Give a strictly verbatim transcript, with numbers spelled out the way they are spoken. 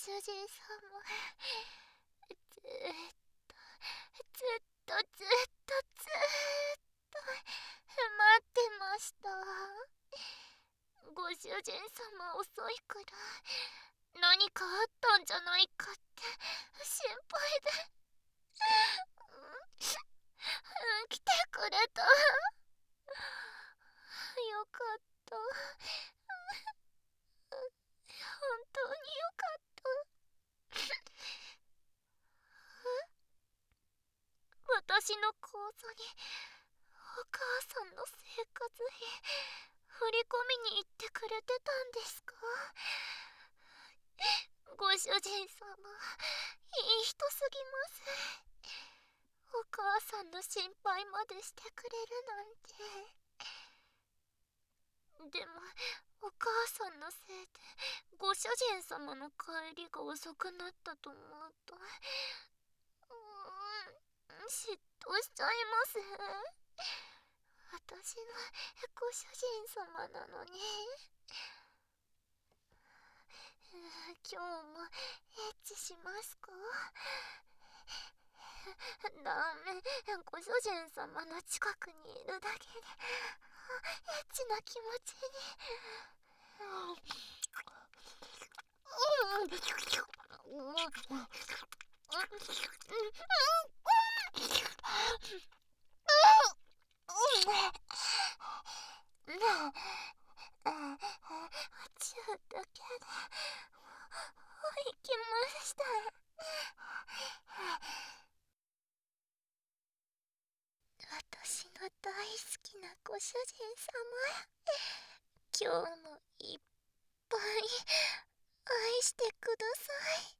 主人様、ずーっとずっとずっとずーっと待ってました。ご主人様遅いから、何かあったんじゃないかって心配で、うん、来てくれた。よかった。本当によかった。私の口座にお母さんの生活費振り込みに行ってくれてたんですか？ご主人様、いい人すぎます。お母さんの心配までしてくれるなんて。でもお母さんのせいでご主人様の帰りが遅くなったと思うと、うーん、嫉妬しちゃいます。私のご主人様なのに。今日もエッチしますか？ダメ、ご主人様の近くにいるだけでエッチな気持ちに。チューだけで行きました。私の大好きなご主人様、今日もいっぱい愛してください。